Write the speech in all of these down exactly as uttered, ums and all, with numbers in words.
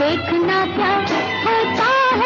देखना क्या होता है।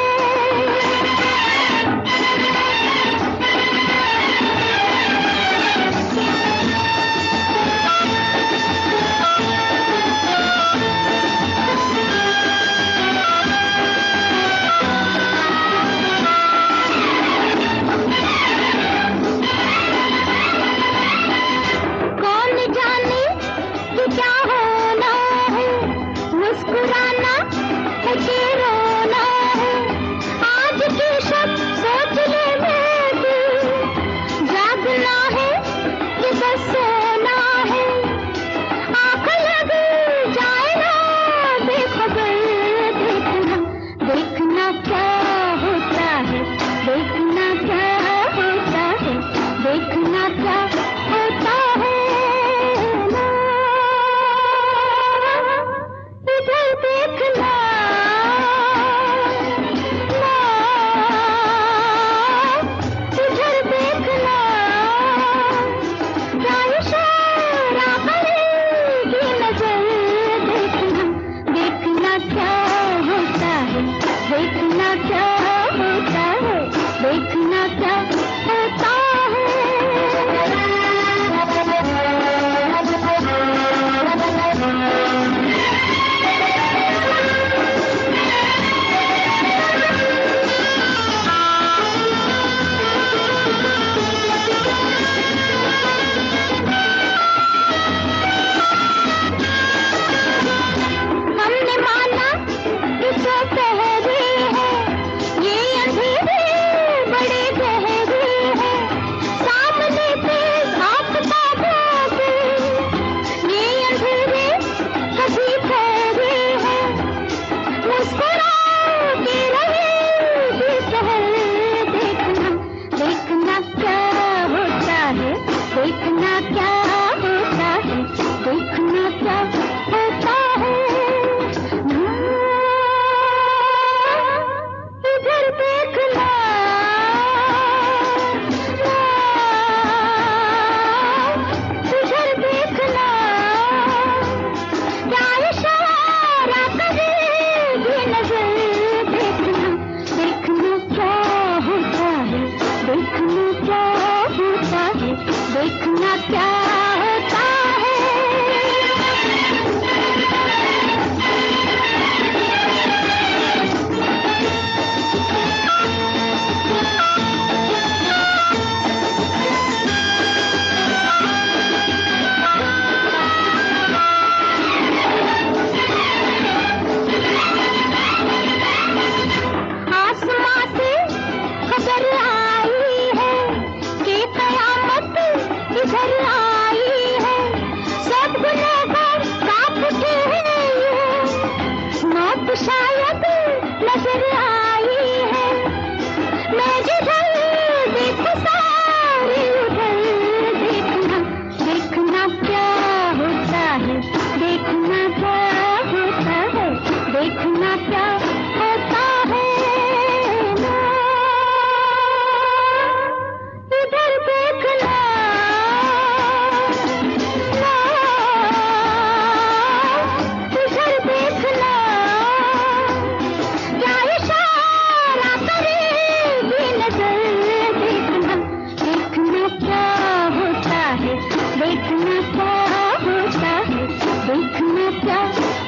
क्या होना है, मुस्कुराना है कि रोना है, आज की शब सोच ले बेटी, जागना है कि बस सोना है, आँख लग जाए ना बेखबर, देखना देखना क्या होता है, देखना क्या होता है, देखना क्या होता है। देखना इधर देखना, क्या इशारा करेगी नजर, देखना देखना क्या होता है, देखना क्या होता है, देखना क्या होता है। देखना क्या होता है, देखना क्या होता है, इधर देखना, इधर देखना, क्या इशारा करेगी नजर, देखना देखना क्या होता है, देखना क्या होता है, देखना क्या होता है। आसमां से खबर आई है कि कयामत इधर आई है, सब गुनहगार कांप उठे हैं, ये मौत शायद नजर आई है, मैं जिधर देखूं सारे उधर, देखना देखना क्या होता है, देखना क्या होता है, देखना क्या होता है। इधर देखना, इधर देखना, क्या इशारा करेगी नजर, देखना देखना क्या होता है, देखना क्या होता है, देखना क्या